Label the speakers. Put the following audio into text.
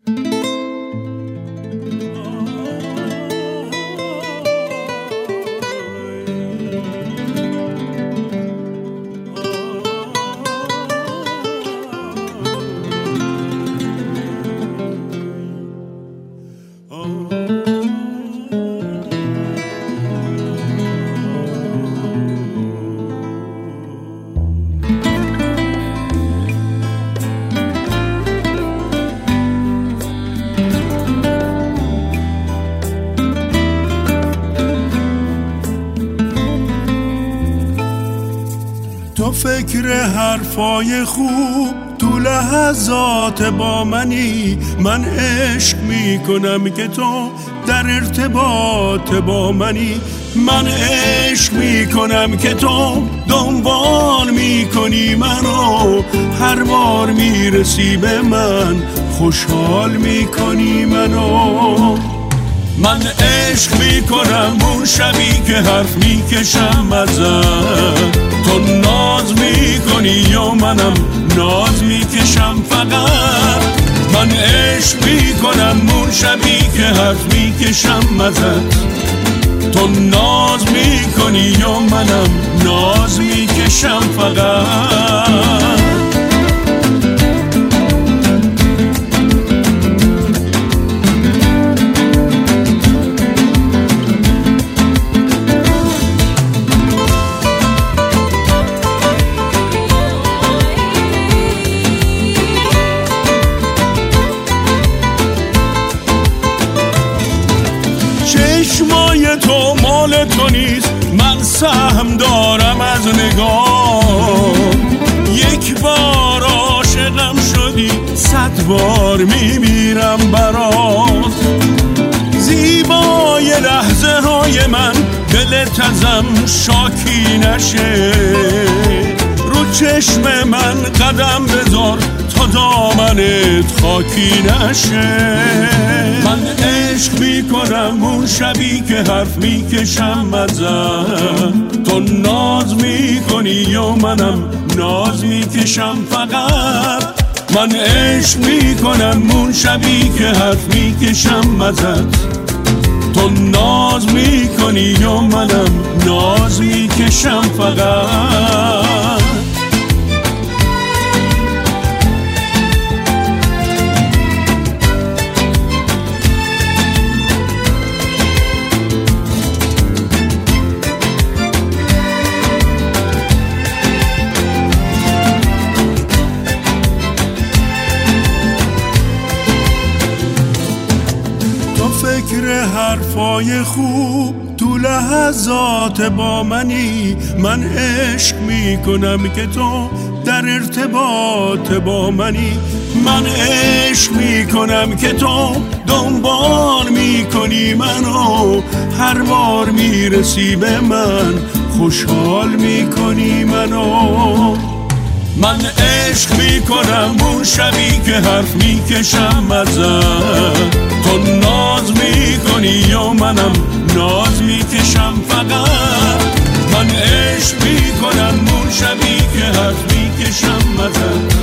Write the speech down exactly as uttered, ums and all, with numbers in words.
Speaker 1: تو فکر حرفای خوب تو لحظات با منی، من عشق میکنم که تو در ارتباط با منی، من عشق میکنم که تو دنبال میکنی منو، هر بار میرسی به من خوشحال میکنی منو. من عشق میکنم اون شبی که حرف میکشم ازت، تو ناز میکنی یا منم ناز میکشم فقط. من عشق میکنم اون شبی که حرف میکشم ازت، تو ناز میکنی یا منم ناز میکشم فقط. چشمای تو مال تو نیست، من سهم دارم از نگاه. یک بار عاشقم شدی صد بار میمیرم برات. زیبای لحظه های من دلت ازم شاکی نشه، رو چشم من قدم بذار تا دامنت خاکی نشه. من عشق میکنم اون شبی که حرف میکشم ازت، تو ناز میکنی یا منم ناز میکشم فقط. من عشق میکنم اون شبی که حرف میکشم ازت، تو ناز میکنی یا منم ناز میکشم فقط. فکر حرفای خوب تو لحظات با منی، من عشق میکنم که تو در ارتباط با منی، من عشق میکنم که تو دنبال میکنی منو، هر بار میرسی به من خوشحال میکنی منو. من عشق میکنم اون شبی که حرف میکشم ازت، تو ناز میکنی یا منم ناز میکشم فقط. من عشق میکنم اون شبی که حرف میکشم ازت،